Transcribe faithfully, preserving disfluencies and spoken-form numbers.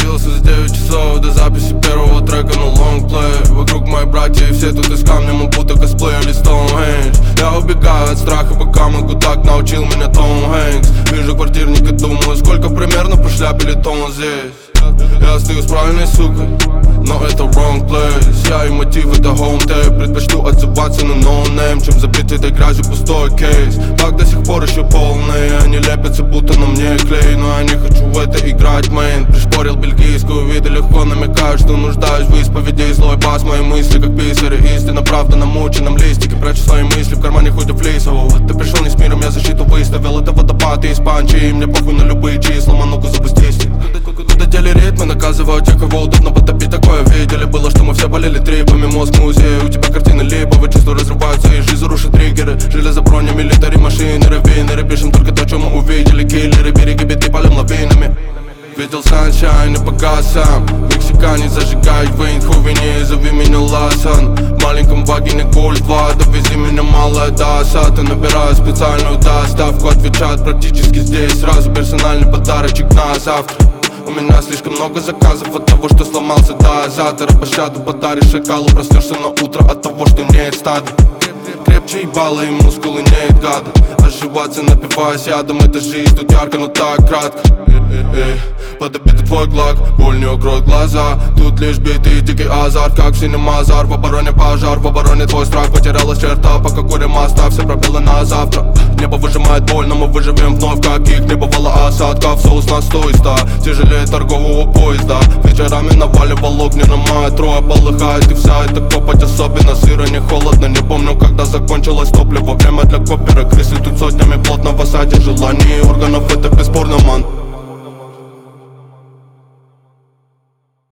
Трудился за девять часов до записи первого трека на лонгплей. Вокруг мои братья и все тут из камня, мы будто косплеили Стоунхендж. Я убегаю от страха, пока могу, так научил меня Том Хэнкс. Вижу квартирник и думаю, сколько примерно прошляпили тон здесь. Я стою с правильной сукой, но это wrong place. Я и мотив это home tape. Предпочту отзываться на no name, чем забить этой грязью пустой кейс. Так до сих пор еще полные, они лепятся будто на мне клей. Но я не хочу в это играть, мейн. Пришпорил бельгийскую, виды легко намекают, что нуждаюсь в исповеди. Злой бас, мои мысли как писари. Истина, правда на мученом листике. Прячу свои мысли в кармане хоть и флисового. Ты пришел не с миром, я защиту выставил. Это водопад из панчи, и мне похуй на любые числа. Мануку запустись. Куда дели ритмы, наказывают тех, кого удобно потопить. Такое видели, было, что мы все болели трипами. Мозг музей, у тебя картины липовые. Чувства разрываются и жизнь рушит триггеры. Железо, броня, милитари, машины, раввинеры. Пишем только то, что мы увидели. Киллеры, береги биты, палим лавинами. Видел саншайн и погас сам. Мексиканец зажигает вейн, хувени, зови меня Ласан. В маленьком вагине Гольд два, довези меня малая даса. Ты набираю специальную доставку, отвечают практически здесь. Сразу персональный подарочек на завтра. У меня слишком много заказов от того, что сломался дозатор. Пощаду подаришь шакалу, проснешься на утро от того, что нет стада. Крепче ебало и мускулы нет гада. Ошибаться, напиваясь ядом, это жизнь тут ярко, но так кратко. Под обиду твой глак, боль не укроет глаза. Тут лишь битый дикий азарт, как в синемазар. В обороне пожар, в обороне твой страх. Потерялась черта, пока курим, оставь все пробелы на завтра. Небо выжимает боль, но мы выживем вновь, каких не бывало осадков. Соус на сто и ста, тяжелее торгового поезда. Вечерами наваливал огненным метро, полыхает и вся эта копоть. Особенно сыро, не холодно, не помню, когда закончилось топливо. Время для копера, крысы тут сотнями плотно в осаде. Желаний органов это